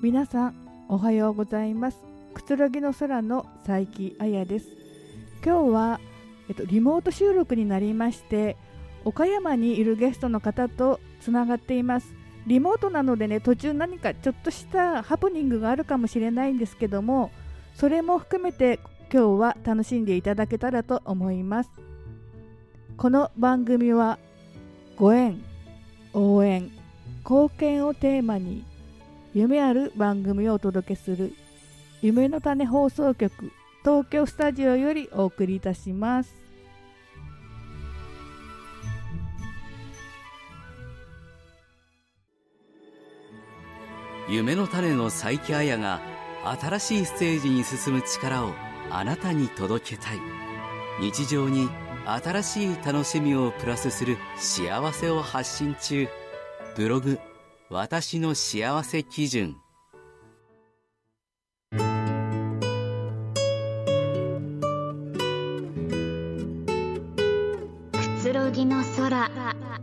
皆さんおはようございます。くつろぎの空の佐伯彩です。今日は、リモート収録になりまして、岡山にいるゲストの方とつながっています。リモートなのでね、途中何かちょっとしたハプニングがあるかもしれないんですけども、それも含めて今日は楽しんでいただけたらと思います。この番組はご縁、応援、貢献をテーマに夢ある番組をお届けする夢の種放送局東京スタジオよりお送りいたします。 夢の種の佐伯彩が新しいステージに進む力をあなたに届けたい。日常に新しい楽しみをプラスする幸せを発信中。ブログ私の幸せ基準。 くつろぎの空。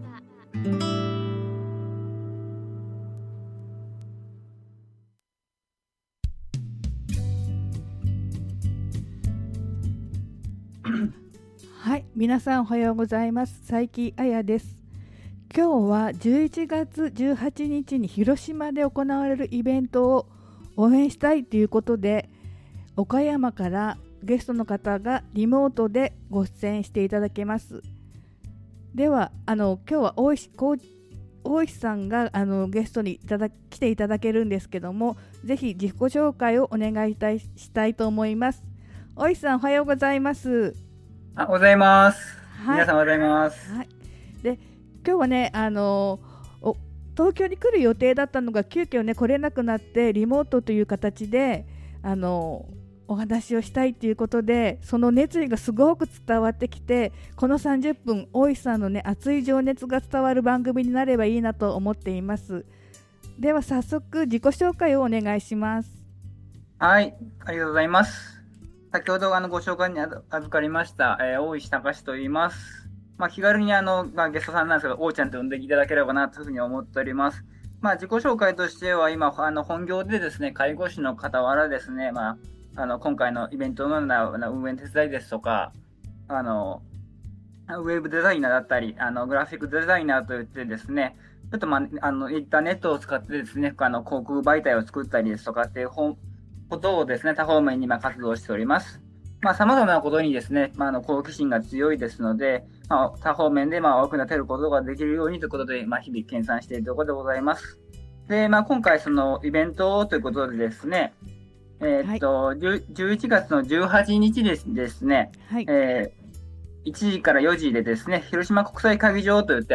はい、皆さんおはようございます。佐伯彩です。今日は11月18日に広島で行われるイベントを応援したいということで、岡山からゲストの方がリモートでご出演していただけます。では今日は大石さんがゲストに来ていただけるんですけども、ぜひ自己紹介をお願いしたいと思います。大石さんおはようございます。 おはようございます。 はい、 皆さんおはようございます。 はい、で今日はね、東京に来る予定だったのが急遽ね来れなくなって、リモートという形でお話をしたいということで、その熱意がすごく伝わってきて、この30分大石さんのね熱い情熱が伝わる番組になればいいなと思っています。では早速自己紹介をお願いします。 はい、ありがとうございます。先ほどご紹介に預かりました、大石隆と言います。気軽にゲストさんなんですけど、おーちゃんと呼んでいただければなというふうに思っております。自己紹介としては、今本業でですね、介護士の傍らですね、今回のイベントの運営手伝いですとか、ウェブデザイナーだったり、グラフィックデザイナーといってですね、ちょっとインターネットを使ってですね、広告媒体を作ったりですとかっていうことをですね、多方面に活動しております。様々なことにですね、好奇心が強いですので、多方面で多くなっていることができるようにということで、日々研鑽しているところでございます。で、今回そのイベントということでですね、11月の18日ですね、はい、1時から4時でですね、広島国際会議場といって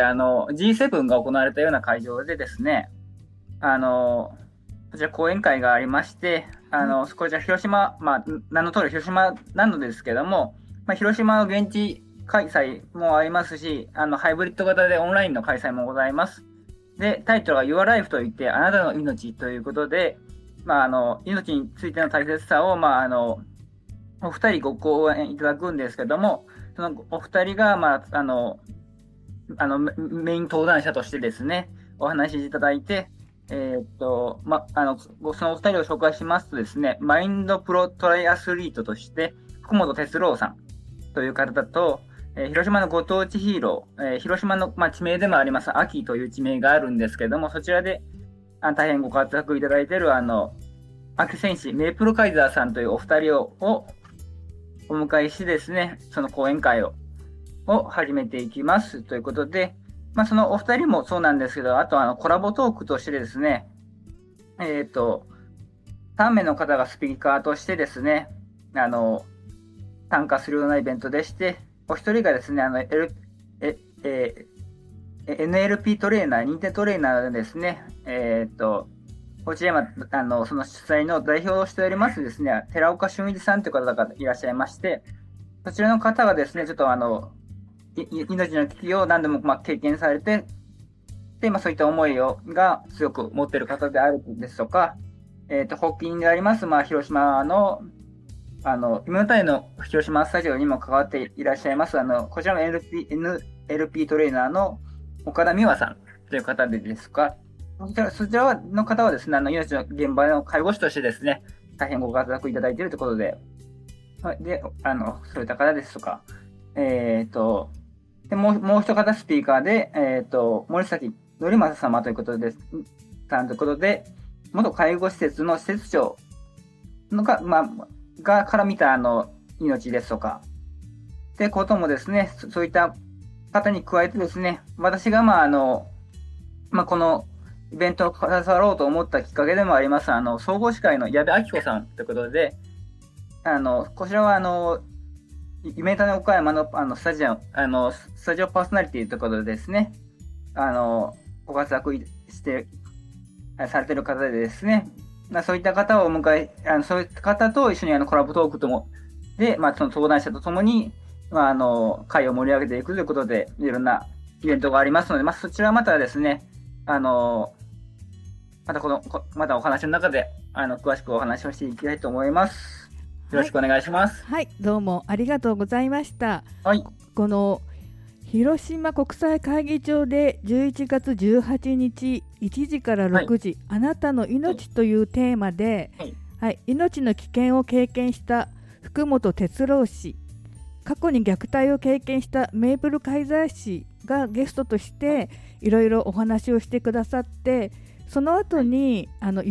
G7 が行われたような会場でですね、こちら講演会がありまして、こちら広島、名の通り広島なのですけども、広島の現地開催もありますし、ハイブリッド型でオンラインの開催もございます。で、タイトルが Your Life といって、あなたの命ということで、命についての大切さを、お二人ご講演いただくんですけども、そのお二人が、メイン登壇者としてですね、お話しいただいて、そのお二人を紹介しますとですね、マインドプロトライアスリートとして、福本哲郎さんという方だと、広島のご当地ヒーロー、広島の、地名でもありますアキという地名があるんですけども、そちらで大変ご活躍いただいているアキ戦士メイプルカイザーさんというお二人をお迎えしてですね、その講演会を始めていきますということで、そのお二人もそうなんですけど、あとコラボトークとしてですね、3名の方がスピーカーとしてですね、参加するようなイベントでして、お一人がですね、NLP トレーナー、認定トレーナーでですね、こちらその主催の代表をしておりますですね、寺岡俊一さんという方がいらっしゃいまして、そちらの方がですね、ちょっと命の危機を何度も経験されて、でそういった思いが強く持っている方であるですとか、発起人であります、広島の夢の種の広島スタジオにも関わっていらっしゃいます、こちらの NLP トレーナーの岡田美和さんという方でですとか、 そちらの方はですね、命の現場の介護士としてですね、大変ご活躍いただいているということで、で、そういった方ですとか、でもう一方スピーカーで、森崎則正様ということで、元介護施設の施設長のから見た命ですとか、ってこともですね、そういった方に加えてですね、私がこのイベントを携わろうと思ったきっかけでもあります、総合司会の矢部明子さんということで、こちらは夢種岡山の、スタジオパーソナリティということでですね、ご活躍されている方でですね、そういった方を迎え、そういった方と一緒にコラボトークともで、その登壇者とともに、会を盛り上げていくということで、いろんなイベントがありますので、そちらはまたですね、またお話の中で詳しくお話をしていきたいと思います。よろしくお願いします。 はい、どうもありがとうございました。 はい、 この広島国際会議場で11月18日1時から6時、あなたの命というテーマで、命の危険を経験した福本哲郎氏、過去に虐待を経験したメープルカイザー氏がゲストとしていろいろお話をしてくださって、その後に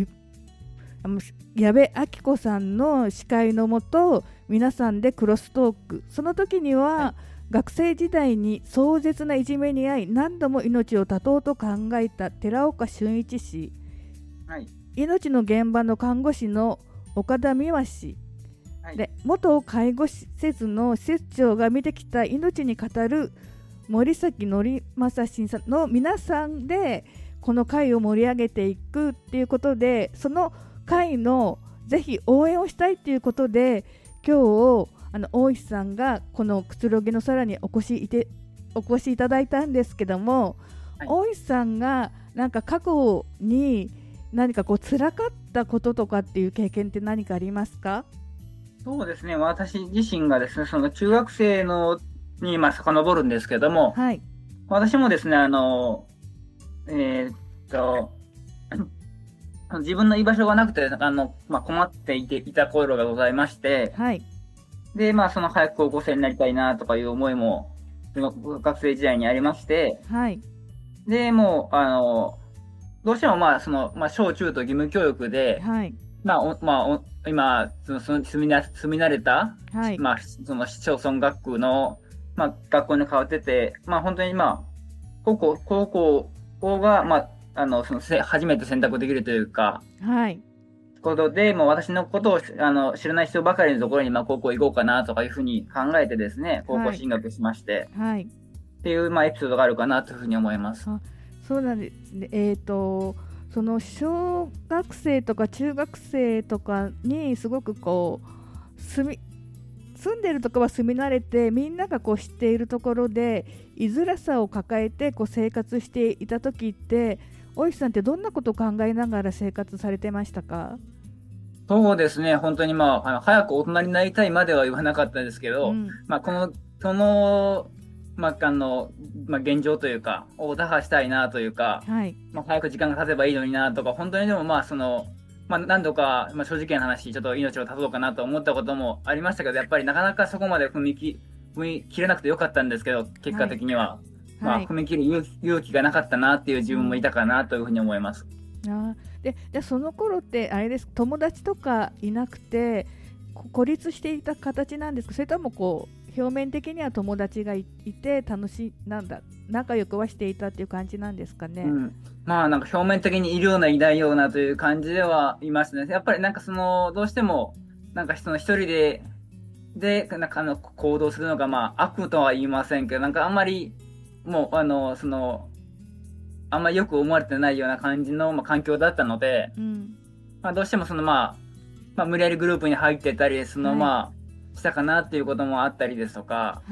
矢部明子さんの司会のもと皆さんでクロストーク、その時には、学生時代に壮絶ないじめに遭い何度も命を絶とうと考えた寺岡俊一氏、命の現場の看護師の岡田美和氏、で元介護施設の施設長が見てきた命に語る森崎則正氏さんの皆さんでこの会を盛り上げていくっていうことで、その会のぜひ応援をしたいということで、今日大石さんがこのくつろぎの空にお越しいただいたんですけども、大石さんがなんか過去に何か辛かったこととかっていう経験って何かありますか？ そうですね、私自身がですね、その中学生に遡るんですけども、私もですね、自分の居場所がなくて困っていた頃がございまして、でその早く高校生になりたいなとかいう思いも学生時代にありまして、でもうどうしても小中と義務教育で、今住み慣れた、その市町村学区の、学校に通ってて、本当に高校が、初めて選択できるというか、ことで、もう私のことを知らない人ばかりのところに高校行こうかなとかいうふうに考えてですね、高校進学しまして、っていう、エピソードがあるかなというふうに思います。 そうなんですね。その小学生とか中学生とかにすごく住んでるとこは住み慣れて、みんなが知っているところで居づらさを抱えて生活していた時って、大石さんってどんなことを考えながら生活されてましたか？ そうですね、本当に早く大人になりたいまでは言わなかったですけど、その現状というかを打破したいなというか、早く時間が経てばいいのになとか、本当にでも何度か、正直な話ちょっと命を絶とうかなと思ったこともありましたけど、やっぱりなかなかそこまで踏み切れなくてよかったんですけど、結果的には、踏み切る勇気がなかったなっていう自分もいたかなというふうに思います。 でその頃ってあれです、友達とかいなくて孤立していた形なんですか？それとも表面的には友達がいて仲良くはしていたっていう感じなんですかね？ なんか表面的にいるようないないようなという感じではいますね。やっぱりどうしてもその一人で行動するのが悪とは言いませんけど、あんまりもうあんまりよく思われてないような感じの環境だったので、どうしても無理やりグループに入ってたりしたかなっていうこともあったりですとか、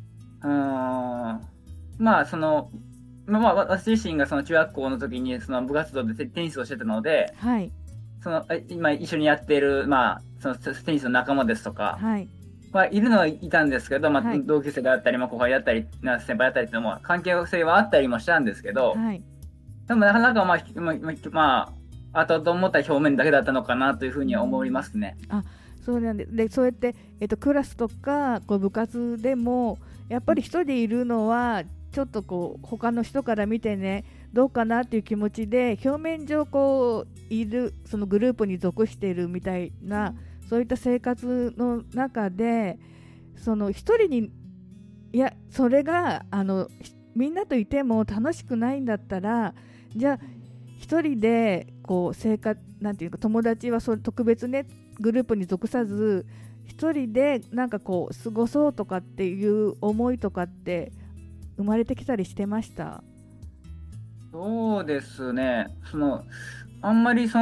私自身が中学校の時に部活動でテニスをしてたので、今一緒にやっている、そのテニスの仲間ですとか、いるのはいたんですけど、同級生であったり、後輩だったり先輩だったりっていうのも関係性はあったりもしたんですけど、 でもなかなか後々思った表面だけだったのかなというふうには思いますね。 そうなんで、そうやって、クラスとかこう部活でもやっぱり一人いるのはちょっとこう他の人から見てねどうかなっていう気持ちで表面上こういるそのグループに属しているみたいなそういった生活の中でその一人にそれがみんなといても楽しくないんだったらじゃあ一人でこうなんていうか友達は特別ねグループに属さず一人でなんかこう過ごそうとかっていう思いとかって生まれてきたりしてました？ そうですね。あんまり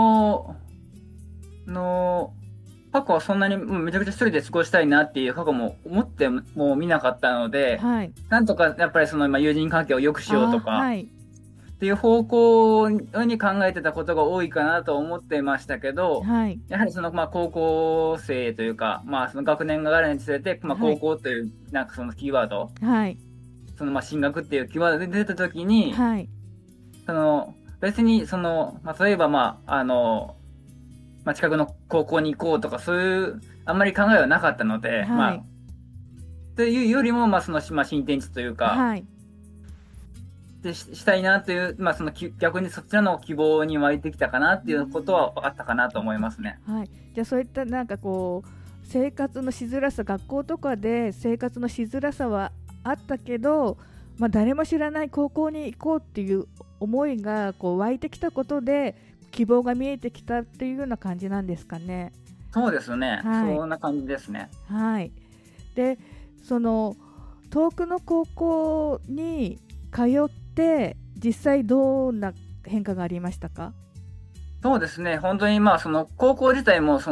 過去はそんなにめちゃくちゃ一人で過ごしたいなっていう過去も思っても見なかったので、 はい、 なんとかやっぱり友人関係を良くしようとか、 はい、 っていう方向に考えてたことが多いかなと思ってましたけど、 はい、 やはり高校生というか、その学年が上がるにつれて、高校というなんかそのキーワード、 はい、 進学っていうキーワードで出たときに、 はい、 別に例えば近くの高校に行こうとかそういうあんまり考えはなかったので、 はい、 というよりも新天地というか、 はい、 でしたいなという、逆にそちらの希望に湧いてきたかなっていうことはあったかなと思いますね。 はい、じゃあそういったなんかこう生活のしづらさ学校とかで生活のしづらさはあったけど、誰も知らない高校に行こうっていう思いがこう湧いてきたことで希望が見えてきたっていうような感じなんですかね。 そうですね、 はい、 そんな感じですね。 はい、で遠くの高校に通って実際どんな変化がありましたか？ そうですね、本当に高校自体も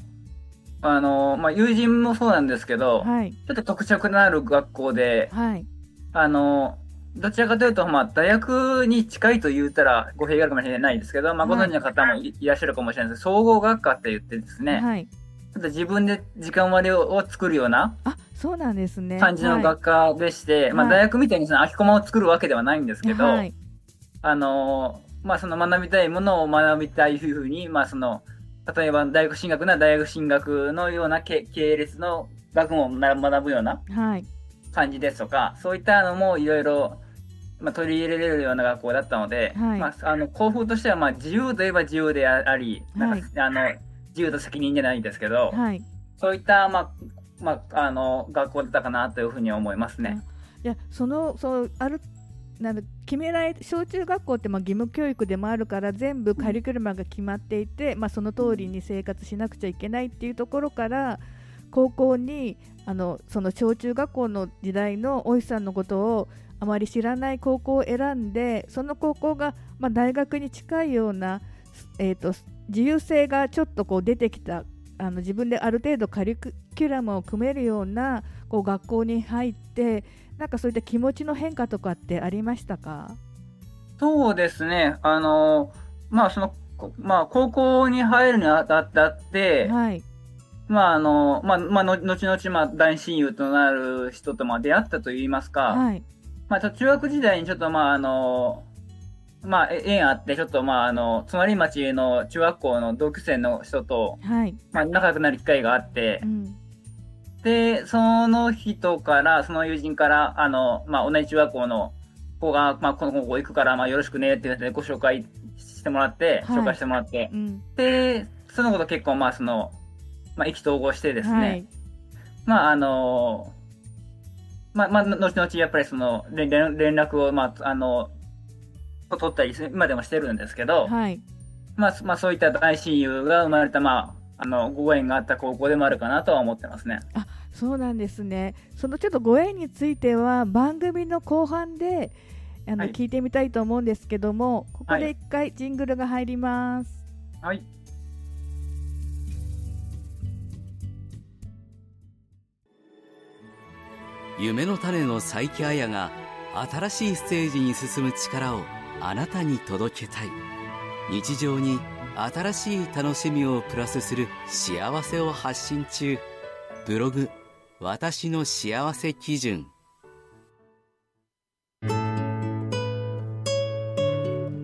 友人もそうなんですけど、 はい、 ちょっと特色のある学校で、 はい、 どちらかというと、大学に近いと言ったら語弊があるかもしれないですけど、ご存知の方もいらっしゃるかもしれないですけど、総合学科って言ってですね、 はい、 ちょっと自分で時間割を作るようなそうなんですね感じの学科でして、 はい、 大学みたいに空きコマを作るわけではないんですけど、 はい、 その学びたいものを学びたいふうに、例えば大学進学なら大学進学のような系列の学問を学ぶような感じですとか、そういったのもいろいろ取り入れられるような学校だったので、 はい、 校風としては自由といえば自由であり、なんか自由と責任じゃないんですけど、 はい、 そういった学校だったかなというふうに思いますね。 いや決められ小中学校って義務教育でもあるから全部カリキュラムが決まっていて、その通りに生活しなくちゃいけないっていうところから高校にその小中学校の時代のおいさんのことをあまり知らない高校を選んでその高校が大学に近いような、自由性がちょっとこう出てきた自分である程度カリキュラムを組めるようなこう学校に入ってなんかそういった気持ちの変化とかってありましたか？ そうですね、高校に入るにあたって、 はい、 後々、大親友となる人と出会ったといいますか、 はい、 中学時代にちょっと縁あって、ちょっと隣町の中学校の同級生の人と、 はい、 仲良くなる機会があって、で、その人から、その友人から、同じ中学校の子が、この高校行くから、よろしくねって言ってご紹介してもらって、紹介してもらって、で、その子と結構、意気投合してですね、後々やっぱり連絡を、取ったり、今でもしてるんですけど、 はい、 そういった大親友が生まれた、ご縁があった高校でもあるかなとは思ってますね。 そうなんですね。そのちょっとご縁については番組の後半で聞いてみたいと思うんですけども、ここで一回ジングルが入ります。 はい。 夢の種の佐伯彩が新しいステージに進む力をあなたに届けたい。日常に新しい楽しみをプラスする幸せを発信中。ブログ私の幸せ基準。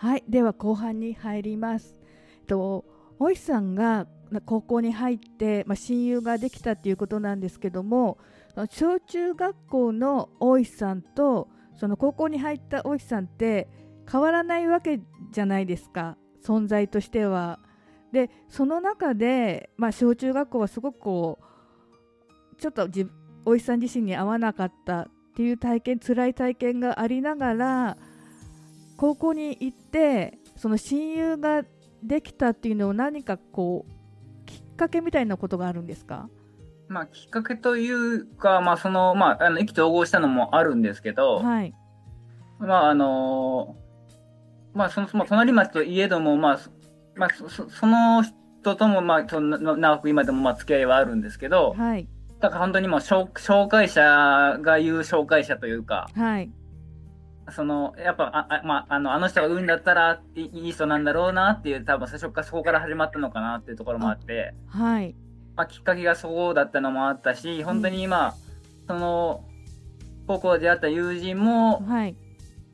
はい、では後半に入ります。大石さんが高校に入って、親友ができたっていうことなんですけども、小中学校の大石さんとその高校に入った大石さんって変わらないわけじゃないですか、存在としては。でその中で、小中学校はすごくちょっと大石さん自身に合わなかったっていう辛い体験がありながら高校に行って、その親友ができたっていうのを何かきっかけみたいなことがあるんですか？ きっかけというか、意気投合したのもあるんですけど、 はい、 隣町といえども、その人とも、長く今でも付き合いはあるんですけど、 はい、 だから本当にもう紹介者が言う紹介者というか、 はい、 やっぱあの人が言うんだったらいい人なんだろうなっていう、多分最初からそこから始まったのかなっていうところもあって、 はい、 きっかけがそうだったのもあったし、本当にその高校で会った友人も、 はい、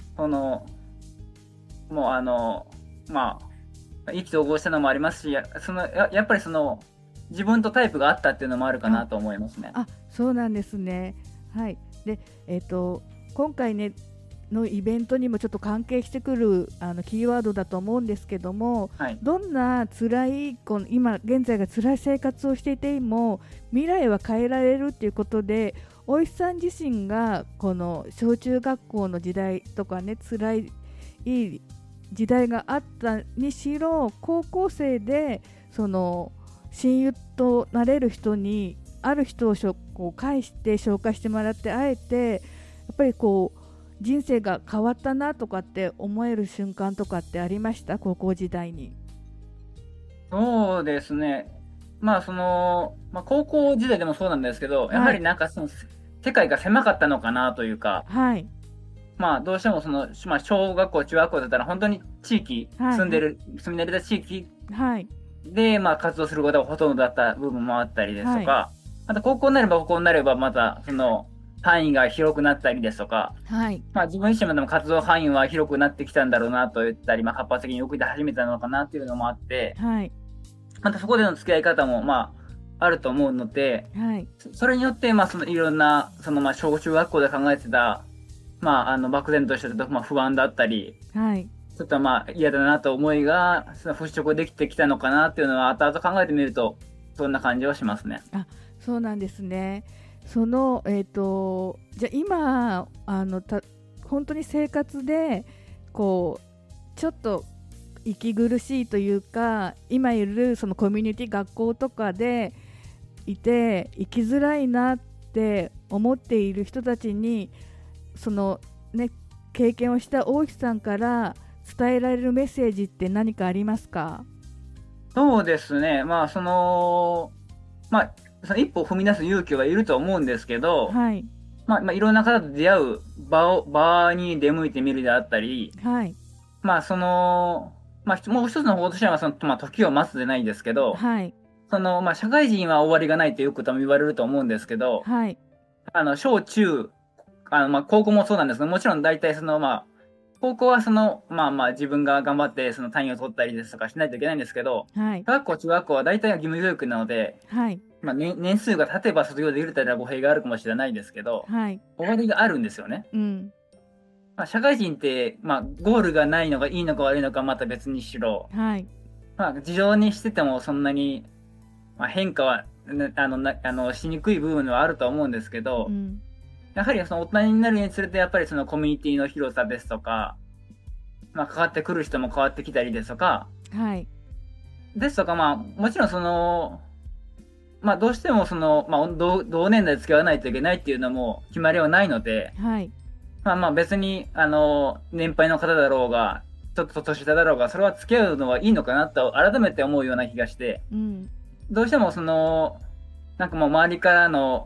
もう意気投合したのもありますし、やっぱり自分とタイプがあったっていうのもあるかなと思いますね。 そうなんですね。はい。で、今回ねのイベントにもちょっと関係してくるキーワードだと思うんですけども、 はい、 どんな辛い今現在が辛い生活をしていても未来は変えられるっていうことで、大石さん自身がこの小中学校の時代とかね、辛い時代があったにしろ、高校生でその親友となれる人にある人を介して紹介してもらって、あえてやっぱり人生が変わったなとかって思える瞬間とかってありました？高校時代に。 そうですね、高校時代でもそうなんですけど、やはり世界が狭かったのかなというか、 はい、 どうしても小学校中学校だったら本当に地域、住んでる住み慣れた地域で、活動することがほとんどだった部分もあったりですとか、また高校になればまた範囲が広くなったりですとか、自分自身も活動範囲は広くなってきたんだろうなと言ったり、活発的に動き始めたのかなっていうのもあって、またそこでの付き合い方もあると思うので、それによっていろんな小中学校で考えてた漠然とした不安だったり、ちょっと嫌だなと思いが払拭できてきたのかなっていうのは後々考えてみるとそんな感じはしますね。 そうなんですね。じゃあ今本当に生活でちょっと息苦しいというか、今いるそのコミュニティ、学校とかでいて生きづらいなって思っている人たちに経験をした大石さんから伝えられるメッセージって何かありますか？ そうですね、一歩踏み出す勇気はいると思うんですけど、いろんな方と出会う場に出向いてみるであったり、もう一つの方法としては時を待つでないですけど、社会人は終わりがないってよく言われると思うんですけど、小中高校もそうなんですけど、もちろん大体高校は自分が頑張って単位を取ったりですとかしないといけないんですけど、小学校中学校は大体は義務教育なので、年数が経てば卒業できるというのは語弊があるかもしれないですけど、終わりがあるんですよね。社会人って、ゴールがないのがいいのか悪いのかまた別にしろ、事情にしててもそんなに、変化はしにくい部分はあると思うんですけど、やはり大人になるにつれてやっぱりコミュニティの広さですとか、関わってくる人も変わってきたりですとか、ですとか、もちろんどうしても同年代で付き合わないといけないっていうのも決まりはないので、別に年配の方だろうがちょっと年下だろうがそれは付き合うのはいいのかなと改めて思うような気がして、どうしても周りからの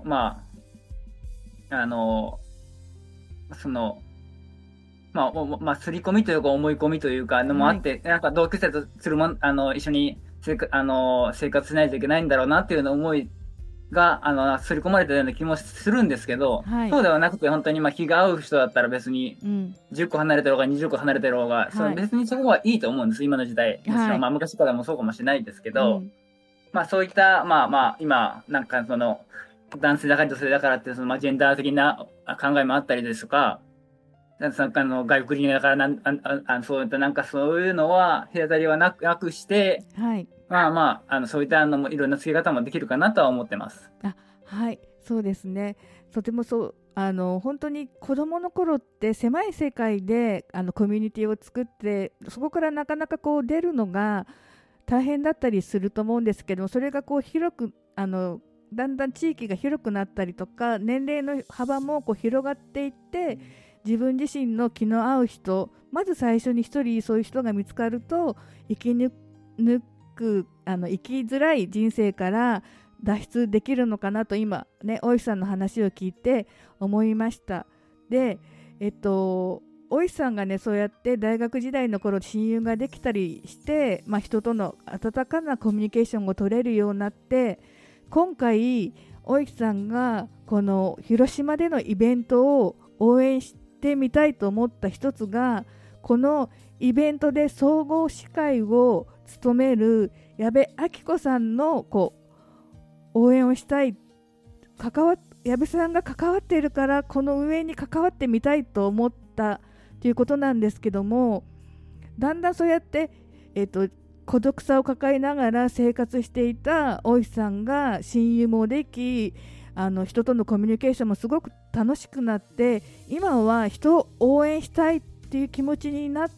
刷り込みというか思い込みというかのもあって、同級生と一緒に生活しないといけないんだろうなっていうの思いが刷り込まれたような気もするんですけど、 はい、 そうではなくて本当に気が合う人だったら別に10個離れてる方が20個離れてる方が、はい、別にそこはいいと思うんです、今の時代。もちろん、昔からもそうかもしれないですけど、そういった今なんかその男性だから女性だからってそのジェンダー的な考えもあったりですとか、外国人だからそういったなんかそういうのは隔たりはなくして、はい、そういったのもいろんな付け方もできるかなとは思ってます。 はい、そうですね。とてもそう本当に子どもの頃って狭い世界でコミュニティを作って、そこからなかなかこう出るのが大変だったりすると思うんですけども、それがこう広くだんだん地域が広くなったりとか、年齢の幅もこう広がっていって、自分自身の気の合う人、まず最初に一人そういう人が見つかると、生きづらい人生から脱出できるのかなと今ね、大石さんの話を聞いて思いました。で、大石さんがね、そうやって大学時代の頃親友ができたりして、人との温かなコミュニケーションを取れるようになって、今回大石さんがこの広島でのイベントを応援してみたいと思った一つが、このイベントで総合司会を務める矢部明子さんの応援をしたい、矢部さんが関わっているからこの運営に関わってみたいと思ったということなんですけども、だんだんそうやって、孤独さを抱えながら生活していた大石さんが親友もでき、人とのコミュニケーションもすごく楽しくなって、今は人を応援したいっていう気持ちになった、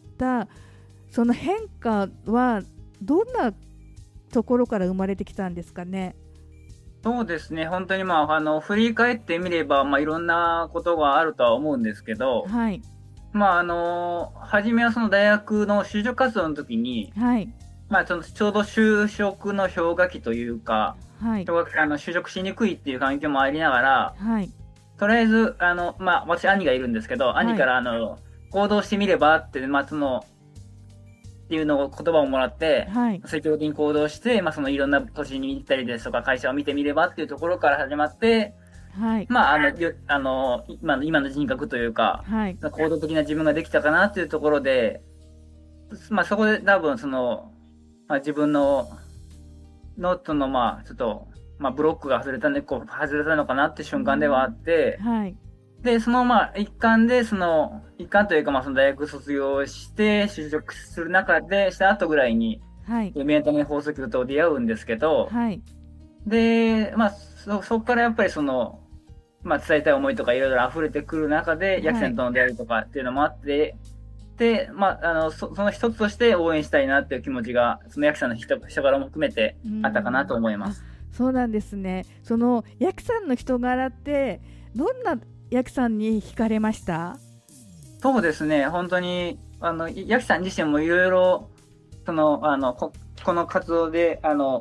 その変化はどんなところから生まれてきたんですかね。 そうですね、本当に振り返ってみれば、いろんなことがあるとは思うんですけど、はい、初めはその大学の就職活動の時に、はい、ちょうど就職の氷河期というか、はい、就職しにくいっていう環境もありながら、はい、とりあえず私兄がいるんですけど、はい、兄から行動してみればってっていうのを言葉をもらって、はい、積極的に行動して、そのいろんな都市に行ったりですとか会社を見てみればっていうところから始まって、はい、今の人格というか、はい、行動的な自分ができたかなっていうところで、そこで多分その、自分のノートのちょっとブロックが外れたのかなって瞬間ではあって、はい、でその一環というかその大学卒業して就職する中でした後ぐらいに、はい、メンタル放送局と出会うんですけど、はい、でそこからやっぱりその伝えたい思いとかいろいろ溢れてくる中で、ヤクさんとの出会いとかっていうのもあって、でその一つとして応援したいなっていう気持ちがそのヤクさんの人柄も含めてあったかなと思います。 そうなんですね。そのヤクさんの人柄ってどんなヤクさんに惹かれました？ そうですね、本当にヤクさん自身もいろいろこの活動で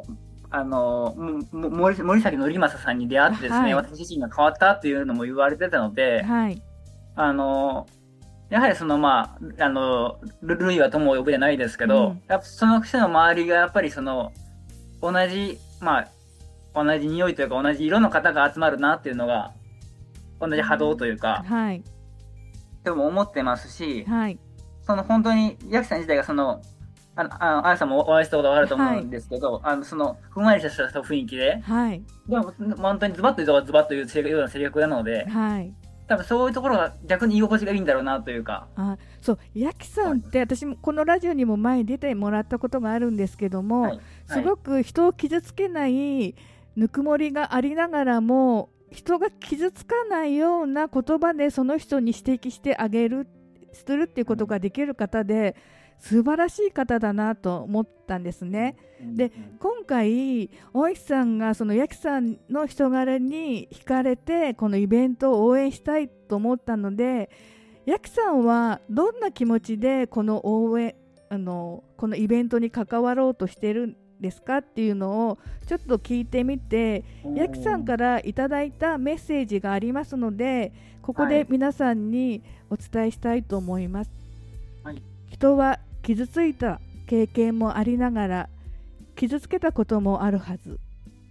森崎典正さんに出会ってですね、はい、私自身が変わったっていうのも言われてたので、はい、やはりそのルイは友を呼ぶじゃないですけど、やっぱその人の周りがやっぱりその同じ匂いというか同じ色の方が集まるなっていうのが同じ波動というか、はい、でも思ってますし、はい、その本当にヤクさん自体がそのあやさんもお会いしたことがあると思うんですけど、はい、そのふんわりした雰囲気で、はい、でも本当にズバッと言うとズバッと言うような性格なので、はい、多分そういうところが逆に居心地がいいんだろうなというか。 そう、ヤキさんって私もこのラジオにも前出てもらったことがあるんですけども、はいはい、すごく人を傷つけないぬくもりがありながらも、人が傷つかないような言葉でその人に指摘してあげるするっていうことができる方で、素晴らしい方だなと思ったんですね。で、今回大石さんがそのヤキさんの人柄に惹かれてこのイベントを応援したいと思ったので、ヤキさんはどんな気持ちでこのイベントに関わろうとしてるんですかっていうのをちょっと聞いてみて、ヤキさんからいただいたメッセージがありますので、ここで皆さんにお伝えしたいと思います。はい、人は傷ついた経験もありながら傷つけたこともあるはず。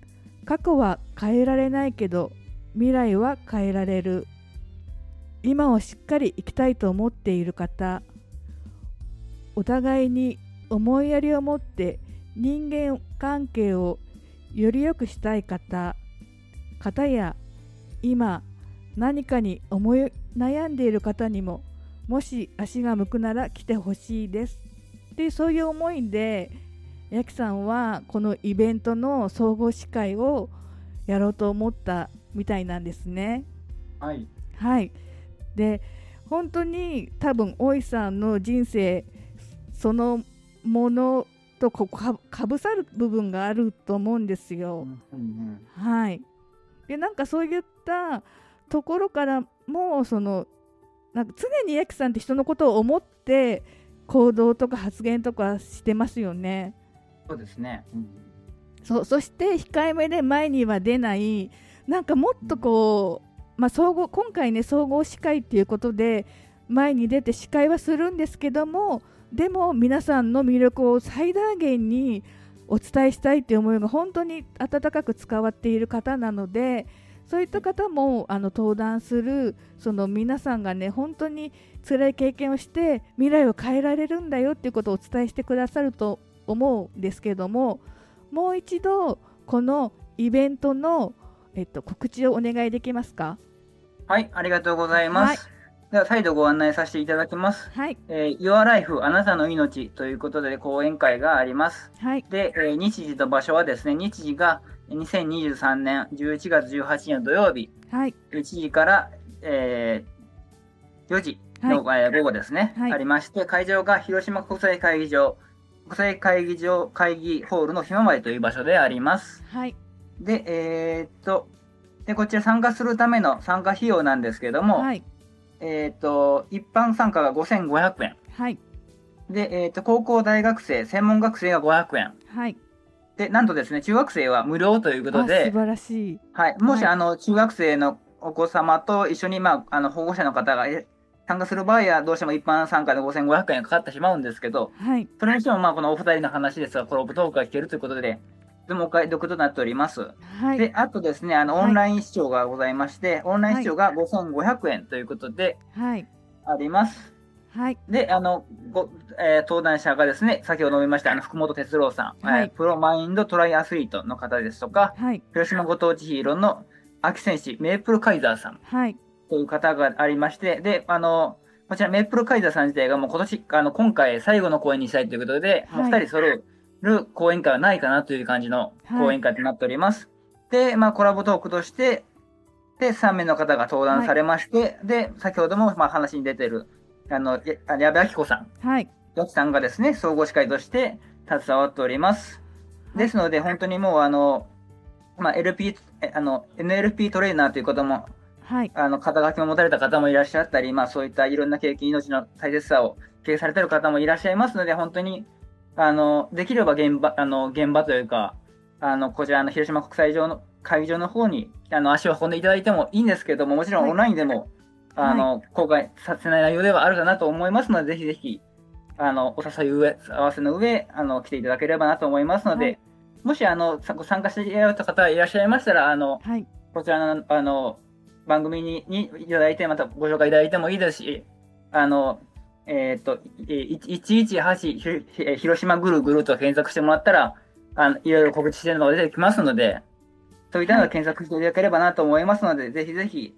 過去は変えられないけど未来は変えられる。今をしっかり生きたいと思っている方、お互いに思いやりを持って人間関係をより良くしたい方や今何かに思い悩んでいる方にも、もし足が向くなら来てほしいですで、そういう思いでやきさんはこのイベントの総合司会をやろうと思ったみたいなんですね。 はい、 はい、で本当に多分大井さんの人生そのものとかぶさる部分があると思うんですよ。はい、でなんかそういったところからもなんか常にやきさんって人のことを思って行動とか発言とかしてますよね。 そうですね、 そして控えめで前には出ない、なんかもっとこう、今回ね総合司会っていうことで前に出て司会はするんですけども、でも皆さんの魅力を最大限にお伝えしたいっていう思いが本当に温かく伝わっている方なので、そういった方も登壇する皆さんがね本当に辛い経験をして未来を変えられるんだよっていうことをお伝えしてくださると思うんですけども、もう一度このイベントの、告知をお願いできますか。 はい、ありがとうございます。はい、では再度ご案内させていただきます。 はい、 Your Life あなたの命ということで講演会があります。 はい、 で、日時と場所はですね、日時が2023年11月18日の土曜日、 はい、 1時から、4時の、午後ですね、 はい、 ありまして、会場が広島国際会議場会議ホールのひまわりという場所であります。 はい、 で、こちら参加するための参加費用なんですけども、 はい、 一般参加が5500円。 はい、 で、高校大学生、専門学生が500円。 はい、 で、なんとですね、中学生は無料ということで、 素晴らしい。 はい、もし、中学生のお子様と一緒に、保護者の方が参加する場合は、どうしても一般参加で5500円かかってしまうんですけど、 はい、 それにしても、このお二人の話ですが、コラボトークが聞けるということで、とてもお買い得となっております。 はい、 で、あとですね、オンライン視聴がございまして、オンライン視聴が5500円ということで、あります。 はい、 で、登壇者がですね、先ほど述べました福本哲郎さん、 はい、 プロマインドトライアスリートの方ですとか、 はい、 広島ご当地ヒーローの秋選手、メープルカイザーさん、 はい、 という方がありまして、で、こちらメープルカイザーさん自体がもう今回最後の公演にしたいということで、もう2人揃う講演会はないかなという感じの講演会となっております。で、コラボトークとして、で、3名の方が登壇されまして、で、先ほども話に出ている、矢部明子さん、やきさんがですね、総合司会として携わっております。ですので、本当にもう、NLP トレーナーということも、肩書きを持たれた方もいらっしゃったり、そういったいろんな経験、命の大切さを経営されている方もいらっしゃいますので、本当に、できれば現場というか、こちらの広島国際会議場の方に足を運んでいただいてもいいんですけども、もちろんオンラインでも、公開させない内容ではあるかなと思いますので、ぜひぜひ、お誘い合わせの上、来ていただければなと思いますので、もし参加していただいた方いらっしゃいましたら、こちらの番組にいただいて、またご紹介いただいてもいいですし、118広島ぐるぐると検索してもらったら、いろいろ告知しているのが出てきますので、そういったのを検索していただければなと思いますので、ぜひぜひ、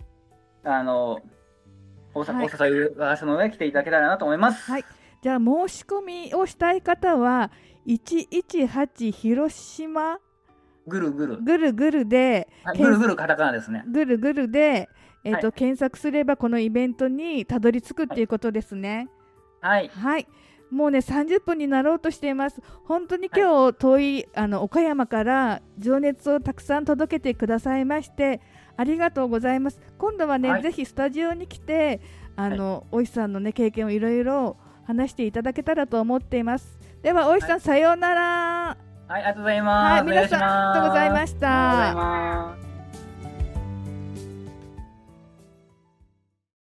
お誘い合わせの上来ていただけたらなと思います。 はい、じゃあ申し込みをしたい方は118広島ぐるぐるで、 ぐるぐるカタカナですね。 ぐるぐるで、検索すればこのイベントにたどり着くっていうことですね。 はい、 はい、もうね30分になろうとしています。本当に今日、遠い岡山から情熱をたくさん届けてくださいましてありがとうございます。今度はね、ぜひスタジオに来ておいさんのね経験をいろいろ話していただけたらと思っています。ではおいさん、さようなら。 はい、ありがとうございます。 はい、皆さんありがとうございました。 ありがとうございます。